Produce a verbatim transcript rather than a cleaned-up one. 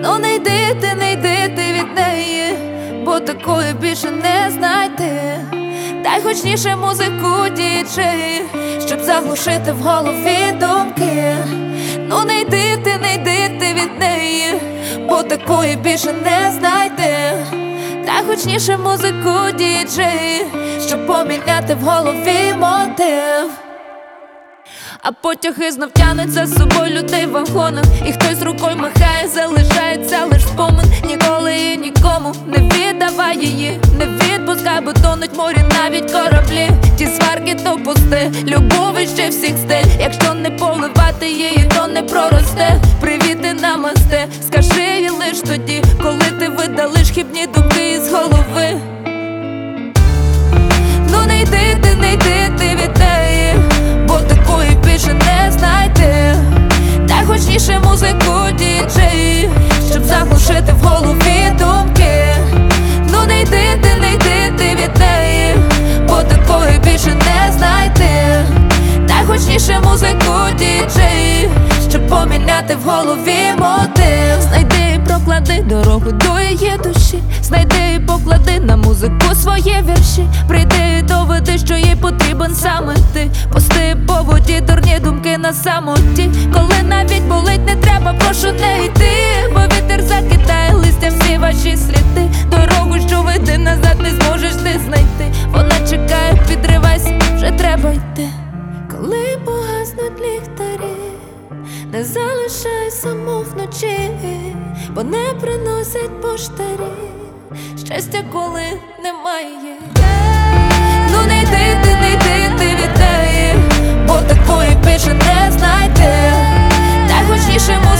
Ну не йди ти, не йди ти від неї, бо такої більше не знайти. Дай гучніше музику, діджей, щоб заглушити в голові думки. Ну не йди ти, не йди ти від неї, бо такої більше не знайти. Дай гучніше музику, діджей, щоб поміняти в голові мотив. А потяги знов тянуть за собою людей в вагонах, і хтось рукою махає, залишається лиш спомин. Ніколи і нікому не віддавай її, не відпускай, бо тонуть морі навіть кораблі. Ті сварки то пусти, любов іще всіх стиль. Якщо не поливати її, то не проросте. Привіт і намасте, скажи їй лиш тоді, коли ти видалиш хибні думки із голови. Ну не йди ти, не йди ти від неї, бо такої більше не знайти. Дай гучніше музику, діджей, щоб заглушити в голові думки. Ну не йди ти, не йди ти від неї, бо такої більше не знайти. Дай гучніше музику, діджей, щоб поміняти в голові мотив. Знайди і проклади дорогу до її душі, знайди і поклади на музику свої вірші. Прийди і доведи, що їй потрібен саме ти. Пусти по воді дурні думки на самоті. Коли навіть болить, не треба, прошу не йти, бо вітер закидає листя всі ваші сліди. Дорогу, що веде назад, не зможеш ти знайти. Вона чекає, підривайся, вже треба йти. Коли погаснуть ліхтарі, не залишай саму вночі, бо не приносять поштарі щастя, коли немає. Ну не йди ти, не йди ти від неї, бо такої більше не знайти. Дай гучніше